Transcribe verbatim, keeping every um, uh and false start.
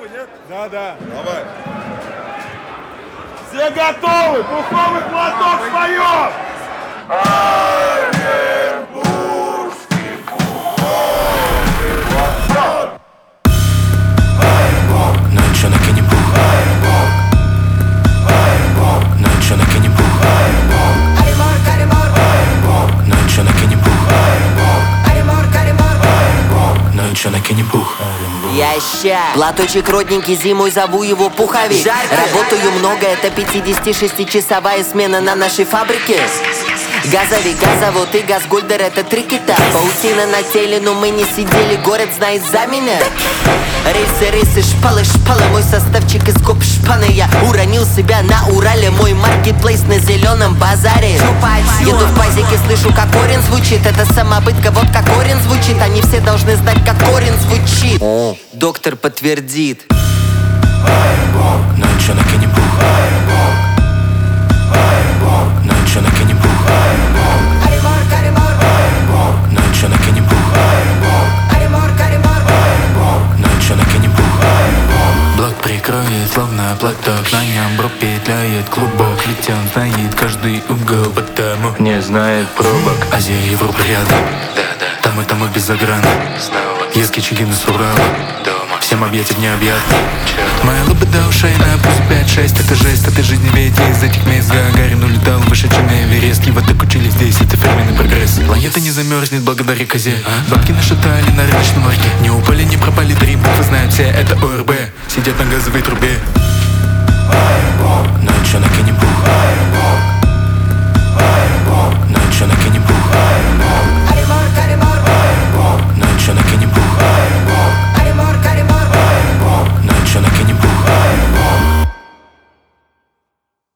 готовы, нет? Да, да. Давай. Все готовы? Пуховый платок встаем! Оренбургский пуховый платок! Ну и чё, накинем пух? Ну и чё, накинем пух? Ну и чё, накинем пух? Ну и чё, накинем пух? Я ща платочек родненький, зимой зову его пуховик. Жарко. Работаю много, это пятидесятишестичасовая смена на нашей фабрике. Газовик, газовод и газгольдер — это три кита. Паутина на теле, но мы не сидели, город знает за меня. Рейсы, рейсы, шпалы, шпалы, мой составчик из гоп шпаны. Я уронил себя на Урале, мой маркетплейс на зеленом базаре. Еду в пазике, слышу, как корень звучит. Это самобытка, вот как корень звучит. Они все должны знать, как корень звучит. О, доктор подтвердит. Ну и чё, накинем пух? Ну и чё, накинем пух? Ну и чё, накинем пух? Ну и чё, накинем пух? Блок прикроет, словно платок. На нем бро петляет клубок. Ведь он знает каждый угол, потому не знает пробок. Азия, Европа рядом, там и там и без заграна. Ески, чигины с Урала, всем объятия необъятны. Моя лобода ушей на плюс пять-шесть. Это жесть, этой жизни ведь из этих мест Гагарин улетал выше, чем Эверест. Его так учили здесь, это фирменный прогресс. Планета не замерзнет благодаря козе. Бабки нашатали на рыночном ларьке. Не упали, не пропали, три буквы знают все, это ОРБ. Сидят на газовой трубе.